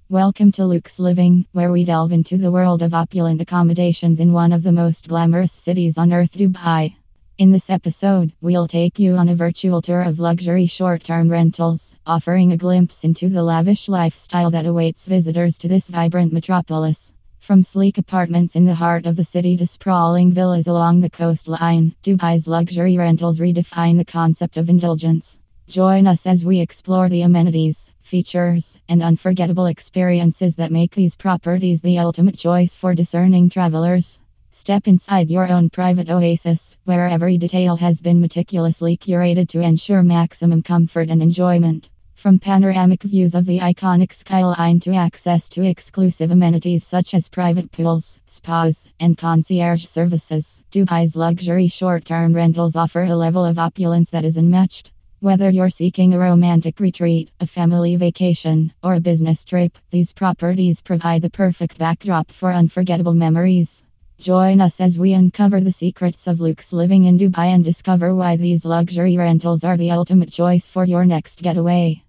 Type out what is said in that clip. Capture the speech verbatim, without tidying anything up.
Welcome to Luke's Living, where we delve into the world of opulent accommodations in one of the most glamorous cities on earth, Dubai. In this episode, we'll take you on a virtual tour of luxury short-term rentals, offering a glimpse into the lavish lifestyle that awaits visitors to this vibrant metropolis. From sleek apartments in the heart of the city to sprawling villas along the coastline, Dubai's luxury rentals redefine the concept of indulgence. Join us as we explore the amenities, features, and unforgettable experiences that make these properties the ultimate choice for discerning travelers. Step inside your own private oasis, where every detail has been meticulously curated to ensure maximum comfort and enjoyment. From panoramic views of the iconic skyline to access to exclusive amenities such as private pools, spas, and concierge services, Dubai's luxury short-term rentals offer a level of opulence that is unmatched. Whether you're seeking a romantic retreat, a family vacation, or a business trip, these properties provide the perfect backdrop for unforgettable memories. Join us as we uncover the secrets of luxe living in Dubai and discover why these luxury rentals are the ultimate choice for your next getaway.